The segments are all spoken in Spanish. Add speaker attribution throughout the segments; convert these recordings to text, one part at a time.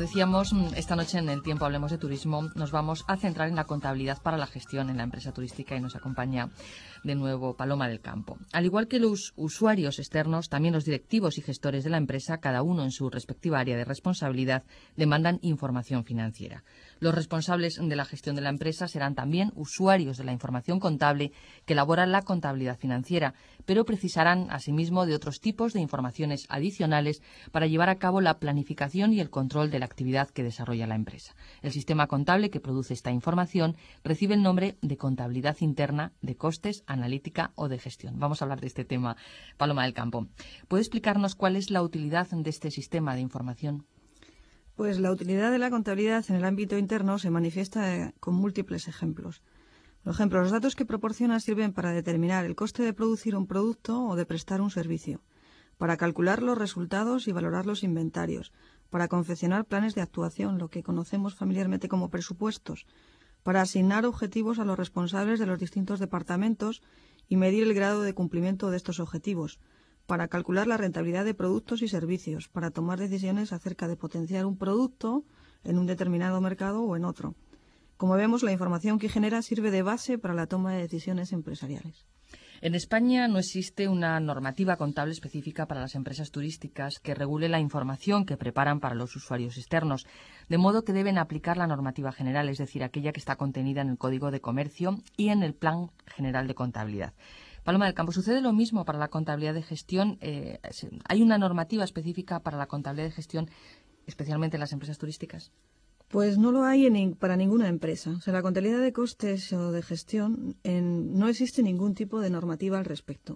Speaker 1: decíamos, esta noche en El Tiempo Hablemos de Turismo nos vamos a centrar en la contabilidad para la gestión en la empresa turística y nos acompaña de nuevo Paloma del Campo. Al igual que los usuarios externos, también los directivos y gestores de la empresa, cada uno en su respectiva área de responsabilidad, demandan información financiera. Los responsables de la gestión de la empresa serán también usuarios de la información contable que elabora la contabilidad financiera, pero precisarán asimismo de otros tipos de informaciones adicionales para llevar a cabo la planificación y el control de la actividad que desarrolla la empresa. El sistema contable que produce esta información recibe el nombre de contabilidad interna, de costes, analítica o de gestión. Vamos a hablar de este tema, Paloma del Campo. ¿Puede explicarnos cuál es la utilidad de este sistema de información?
Speaker 2: Pues la utilidad de la contabilidad en el ámbito interno se manifiesta con múltiples ejemplos. Por ejemplo, los datos que proporciona sirven para determinar el coste de producir un producto o de prestar un servicio, para calcular los resultados y valorar los inventarios, para confeccionar planes de actuación, lo que conocemos familiarmente como presupuestos, para asignar objetivos a los responsables de los distintos departamentos y medir el grado de cumplimiento de estos objetivos, para calcular la rentabilidad de productos y servicios, para tomar decisiones acerca de potenciar un producto en un determinado mercado o en otro. Como vemos, la información que genera sirve de base para la toma de decisiones empresariales.
Speaker 1: En España no existe una normativa contable específica para las empresas turísticas que regule la información que preparan para los usuarios externos, de modo que deben aplicar la normativa general, es decir, aquella que está contenida en el Código de Comercio y en el Plan General de Contabilidad. Paloma del Campo, ¿sucede lo mismo para la contabilidad de gestión? ¿Hay una normativa específica para la contabilidad de gestión, especialmente en las empresas turísticas?
Speaker 2: Pues no lo hay para ninguna empresa. O sea, la contabilidad de costes o de gestión no existe ningún tipo de normativa al respecto.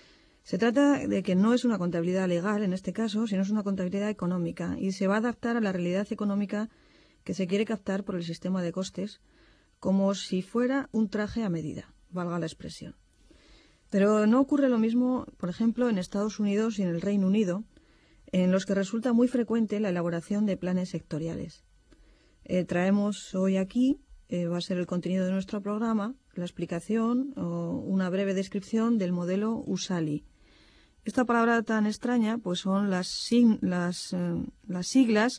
Speaker 2: Se trata de que no es una contabilidad legal en este caso, sino es una contabilidad económica y se va a adaptar a la realidad económica que se quiere captar por el sistema de costes, como si fuera un traje a medida, valga la expresión. Pero no ocurre lo mismo, por ejemplo, en Estados Unidos y en el Reino Unido, en los que resulta muy frecuente la elaboración de planes sectoriales. Traemos hoy aquí, va a ser el contenido de nuestro programa, la explicación o una breve descripción del modelo USALI. Esta palabra tan extraña pues son las siglas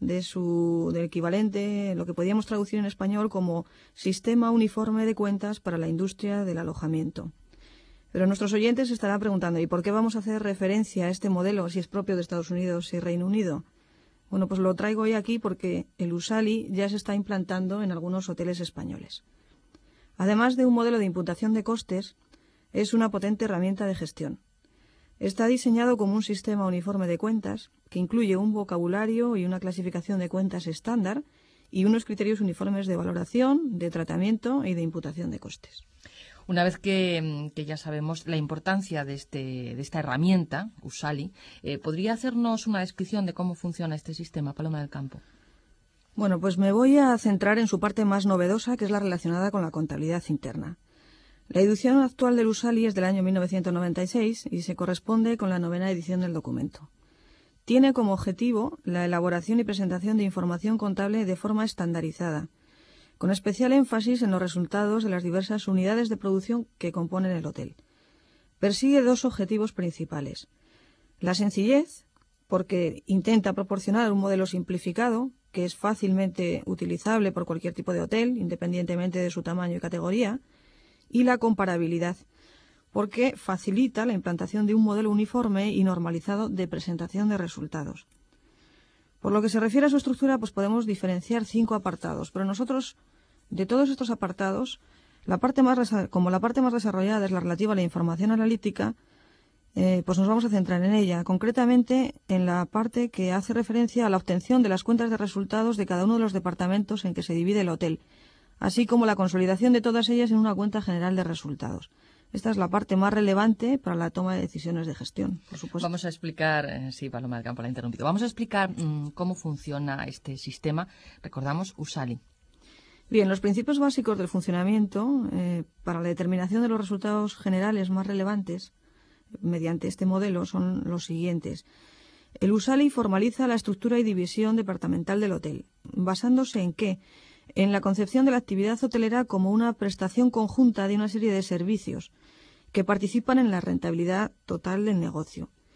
Speaker 2: del equivalente, lo que podríamos traducir en español como Sistema Uniforme de Cuentas para la Industria del Alojamiento. Pero nuestros oyentes se estarán preguntando, ¿y por qué vamos a hacer referencia a este modelo si es propio de Estados Unidos y Reino Unido? Bueno, pues lo traigo hoy aquí porque el USALI ya se está implantando en algunos hoteles españoles. Además de un modelo de imputación de costes, es una potente herramienta de gestión. Está diseñado como un sistema uniforme de cuentas que incluye un vocabulario y una clasificación de cuentas estándar y unos criterios uniformes de valoración, de tratamiento y de imputación de costes.
Speaker 1: Una vez que ya sabemos la importancia de esta herramienta, USALI, ¿podría hacernos una descripción de cómo funciona este sistema, Paloma del Campo?
Speaker 2: Bueno, pues me voy a centrar en su parte más novedosa, que es la relacionada con la contabilidad interna. La edición actual del USALI es del año 1996 y se corresponde con la 9ª edición del documento. Tiene como objetivo la elaboración y presentación de información contable de forma estandarizada, con especial énfasis en los resultados de las diversas unidades de producción que componen el hotel. Persigue dos objetivos principales. La sencillez, porque intenta proporcionar un modelo simplificado que es fácilmente utilizable por cualquier tipo de hotel, independientemente de su tamaño y categoría, y la comparabilidad, porque facilita la implantación de un modelo uniforme y normalizado de presentación de resultados. Por lo que se refiere a su estructura, pues podemos diferenciar 5 apartados, pero nosotros, de todos estos apartados, como la parte más desarrollada es la relativa a la información analítica, pues nos vamos a centrar en ella, concretamente en la parte que hace referencia a la obtención de las cuentas de resultados de cada uno de los departamentos en que se divide el hotel, así como la consolidación de todas ellas en una cuenta general de resultados. Esta es la parte más relevante para la toma de decisiones de gestión, por supuesto.
Speaker 1: Vamos a explicar, sí, Paloma del Campo la ha interrumpido. Vamos a explicar cómo funciona este sistema. Recordamos USALI.
Speaker 2: Bien, los principios básicos del funcionamiento para la determinación de los resultados generales más relevantes mediante este modelo son los siguientes. El USALI formaliza la estructura y división departamental del hotel, basándose en ¿qué? En la concepción de la actividad hotelera como una prestación conjunta de una serie de servicios que participan en la rentabilidad total del negocio.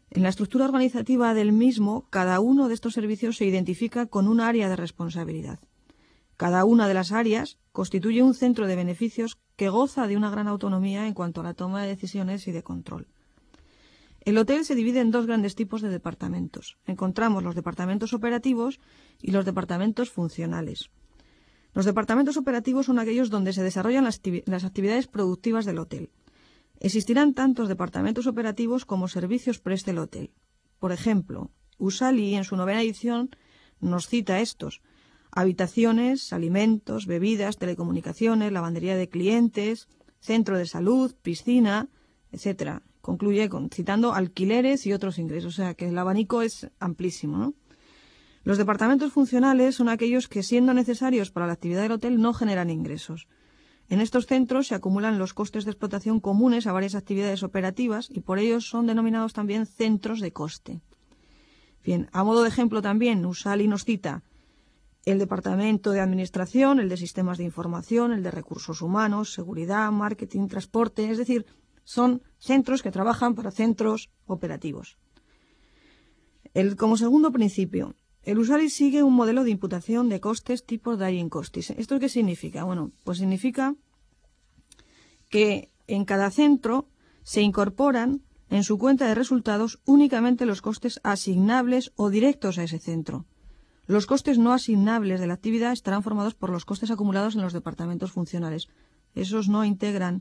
Speaker 2: En la estructura organizativa del mismo, cada uno de estos servicios se identifica con un área de responsabilidad. Cada una de las áreas constituye un centro de beneficios que goza de una gran autonomía en cuanto a la toma de decisiones y de control. El hotel se divide en dos grandes tipos de departamentos. Encontramos los departamentos operativos y los departamentos funcionales. Los departamentos operativos son aquellos donde se desarrollan las actividades productivas del hotel. Existirán tantos departamentos operativos como servicios preste el hotel. Por ejemplo, Usali en su 9ª edición nos cita estos: habitaciones, alimentos, bebidas, telecomunicaciones, lavandería de clientes, centro de salud, piscina, etcétera. Concluye citando alquileres y otros ingresos, o sea que el abanico es amplísimo, ¿no? Los departamentos funcionales son aquellos que, siendo necesarios para la actividad del hotel, no generan ingresos. En estos centros se acumulan los costes de explotación comunes a varias actividades operativas y por ello son denominados también centros de coste. Bien, a modo de ejemplo también, Usali nos cita el departamento de administración, el de sistemas de información, el de recursos humanos, seguridad, marketing, transporte, es decir, son centros que trabajan para centros operativos. Como segundo principio, el Usali sigue un modelo de imputación de costes tipo Dying Costis. ¿Esto qué significa? Bueno, pues significa que en cada centro se incorporan en su cuenta de resultados únicamente los costes asignables o directos a ese centro. Los costes no asignables de la actividad estarán formados por los costes acumulados en los departamentos funcionales. Esos no integran,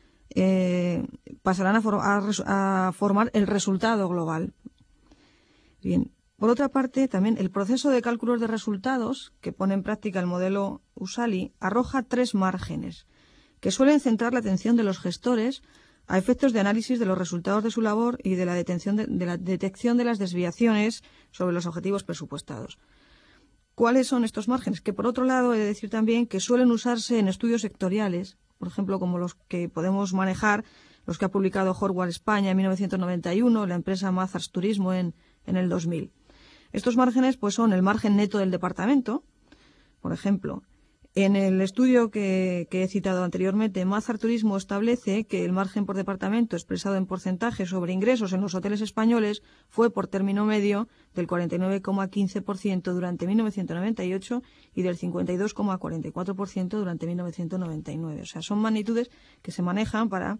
Speaker 2: pasarán a formar el resultado global. Bien. Por otra parte, también el proceso de cálculos de resultados que pone en práctica el modelo Usali arroja 3 márgenes que suelen centrar la atención de los gestores a efectos de análisis de los resultados de su labor y de la detección de las desviaciones sobre los objetivos presupuestados. ¿Cuáles son estos márgenes? Que por otro lado he de decir también que suelen usarse en estudios sectoriales, por ejemplo como los que podemos manejar, los que ha publicado Horwath España en 1991, la empresa Mazars Turismo en el 2000. Estos márgenes pues son el margen neto del departamento. Por ejemplo, en el estudio que he citado anteriormente, Mazars Turismo establece que el margen por departamento expresado en porcentaje sobre ingresos en los hoteles españoles fue por término medio del 49,15% durante 1998 y del 52,44% durante 1999. O sea, son magnitudes que se manejan para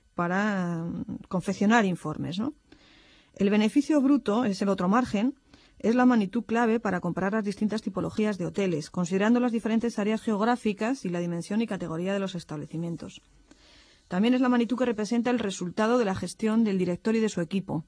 Speaker 2: confeccionar informes, ¿no? El beneficio bruto es el otro margen. Es la magnitud clave para comparar las distintas tipologías de hoteles, considerando las diferentes áreas geográficas y la dimensión y categoría de los establecimientos. También es la magnitud que representa el resultado de la gestión del director y de su equipo.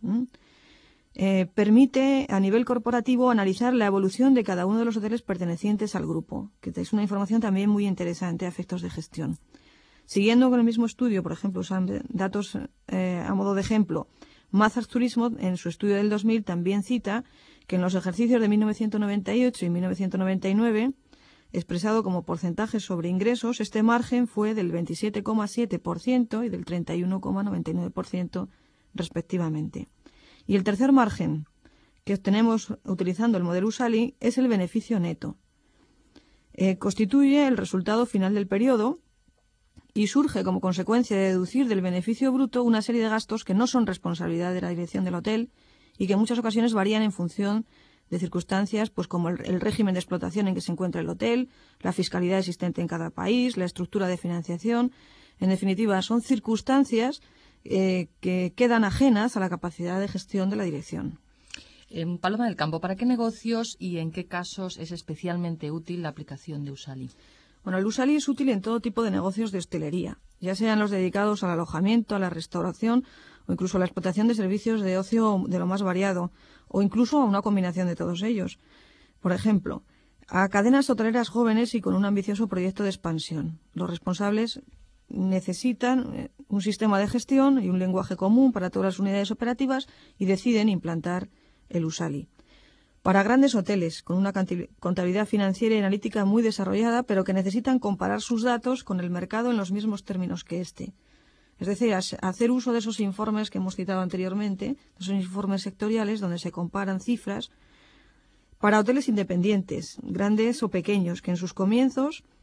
Speaker 2: Permite a nivel corporativo analizar la evolución de cada uno de los hoteles pertenecientes al grupo, que es una información también muy interesante a efectos de gestión. Siguiendo con el mismo estudio, por ejemplo, usando datos a modo de ejemplo, Mazars Turismo, en su estudio del 2000, también cita que en los ejercicios de 1998 y 1999, expresado como porcentaje sobre ingresos, este margen fue del 27,7% y del 31,99% respectivamente. Y el tercer margen que obtenemos utilizando el modelo Usali es el beneficio neto. Constituye el resultado final del periodo y surge como consecuencia de deducir del beneficio bruto una serie de gastos que no son responsabilidad de la dirección del hotel y que en muchas ocasiones varían en función de circunstancias pues como el régimen de explotación en que se encuentra el hotel, la fiscalidad existente en cada país, la estructura de financiación. En definitiva, son circunstancias que quedan ajenas a la capacidad de gestión de la dirección.
Speaker 1: Paloma del Campo, ¿para qué negocios y en qué casos es especialmente útil la aplicación de Usali?
Speaker 2: Bueno, el Usali es útil en todo tipo de negocios de hostelería, ya sean los dedicados al alojamiento, a la restauración o incluso a la explotación de servicios de ocio de lo más variado, o incluso a una combinación de todos ellos. Por ejemplo, a cadenas hoteleras jóvenes y con un ambicioso proyecto de expansión. Los responsables necesitan un sistema de gestión y un lenguaje común para todas las unidades operativas y deciden implantar el Usali. Para grandes hoteles, con una contabilidad financiera y analítica muy desarrollada, pero que necesitan comparar sus datos con el mercado en los mismos términos que éste. Es decir, hacer uso de esos informes que hemos citado anteriormente, esos informes sectoriales donde se comparan cifras, para hoteles independientes, grandes o pequeños, que en sus comienzos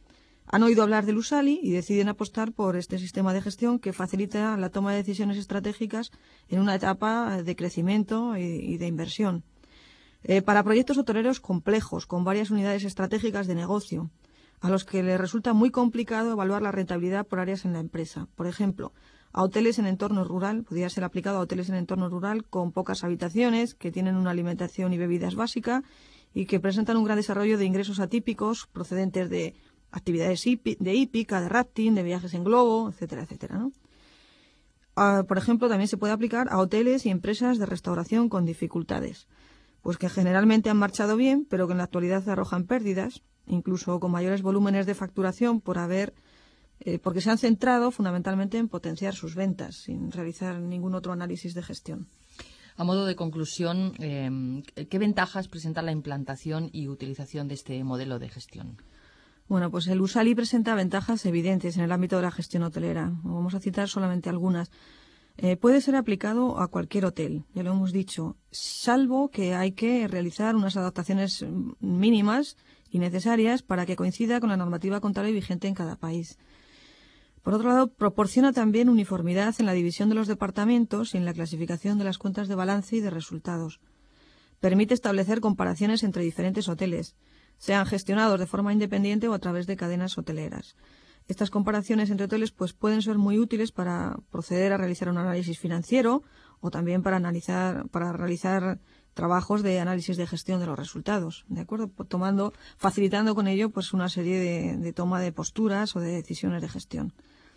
Speaker 2: Han oído hablar del USALI y deciden apostar por este sistema de gestión que facilita la toma de decisiones estratégicas en una etapa de crecimiento y de inversión. Para proyectos hoteleros complejos, con varias unidades estratégicas de negocio, a los que les resulta muy complicado evaluar la rentabilidad por áreas en la empresa. Por ejemplo, a hoteles en entorno rural, podría ser aplicado a hoteles en entorno rural con pocas habitaciones, que tienen una alimentación y bebidas básica y que presentan un gran desarrollo de ingresos atípicos procedentes de actividades de hípica, de rafting, de viajes en globo, etcétera, etcétera, ¿no? Por ejemplo, también se puede aplicar a hoteles y empresas de restauración con dificultades, pues que generalmente han marchado bien, pero que en la actualidad arrojan pérdidas, incluso con mayores volúmenes de facturación porque se han centrado fundamentalmente en potenciar sus ventas, sin realizar ningún otro análisis de gestión.
Speaker 1: A modo de conclusión, ¿qué ventajas presenta la implantación y utilización de este modelo de gestión?
Speaker 2: Bueno, pues el USALI presenta ventajas evidentes en el ámbito de la gestión hotelera. Vamos a citar solamente algunas. Puede ser aplicado a cualquier hotel, ya lo hemos dicho, salvo que hay que realizar unas adaptaciones mínimas y necesarias para que coincida con la normativa contable vigente en cada país. Por otro lado, proporciona también uniformidad en la división de los departamentos y en la clasificación de las cuentas de balance y de resultados. Permite establecer comparaciones entre diferentes hoteles, sean gestionados de forma independiente o a través de cadenas hoteleras. Estas comparaciones entre hoteles pueden ser muy útiles para proceder a realizar un análisis financiero o también para realizar trabajos de análisis de gestión de los resultados, ¿de acuerdo? Facilitando con ello pues una serie de toma de posturas o de decisiones de gestión.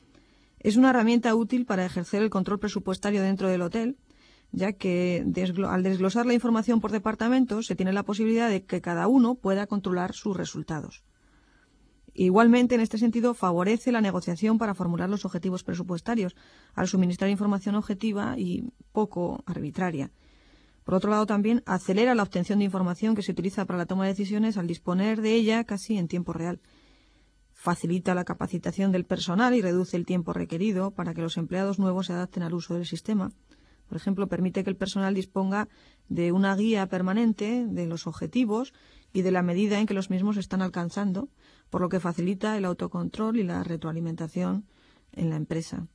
Speaker 2: Es una herramienta útil para ejercer el control presupuestario dentro del hotel, ya que al desglosar la información por departamentos se tiene la posibilidad de que cada uno pueda controlar sus resultados. Igualmente, en este sentido, favorece la negociación para formular los objetivos presupuestarios, al suministrar información objetiva y poco arbitraria. Por otro lado, también acelera la obtención de información que se utiliza para la toma de decisiones al disponer de ella casi en tiempo real. Facilita la capacitación del personal y reduce el tiempo requerido para que los empleados nuevos se adapten al uso del sistema. Por ejemplo, permite que el personal disponga de una guía permanente de los objetivos y de la medida en que los mismos se están alcanzando, por lo que facilita el autocontrol y la retroalimentación en la empresa.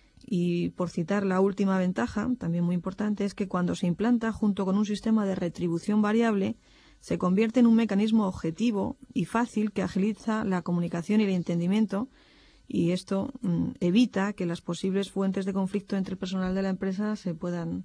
Speaker 2: Y por citar la última ventaja, también muy importante, es que cuando se implanta junto con un sistema de retribución variable, se convierte en un mecanismo objetivo y fácil que agiliza la comunicación y el entendimiento, y esto evita que las posibles fuentes de conflicto entre el personal de la empresa se puedan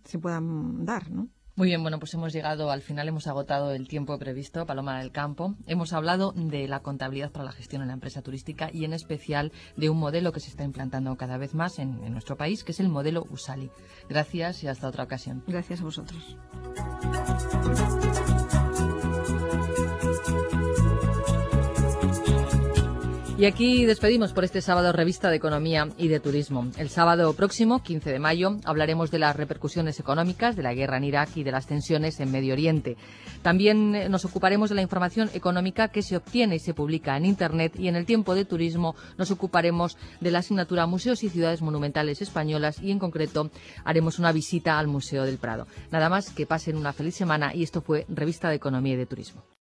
Speaker 2: dar, ¿no?
Speaker 1: Muy bien, bueno, pues hemos llegado al final, hemos agotado el tiempo previsto, Paloma del Campo. Hemos hablado de la contabilidad para la gestión en la empresa turística y en especial de un modelo que se está implantando cada vez más en nuestro país, que es el modelo USALI. Gracias y hasta otra ocasión.
Speaker 2: Gracias a vosotros.
Speaker 1: Y aquí despedimos por este sábado Revista de Economía y de Turismo. El sábado próximo, 15 de mayo, hablaremos de las repercusiones económicas de la guerra en Irak y de las tensiones en Medio Oriente. También nos ocuparemos de la información económica que se obtiene y se publica en Internet, y en el tiempo de turismo nos ocuparemos de la asignatura Museos y Ciudades Monumentales Españolas y en concreto haremos una visita al Museo del Prado. Nada más, que pasen una feliz semana y esto fue Revista de Economía y de Turismo.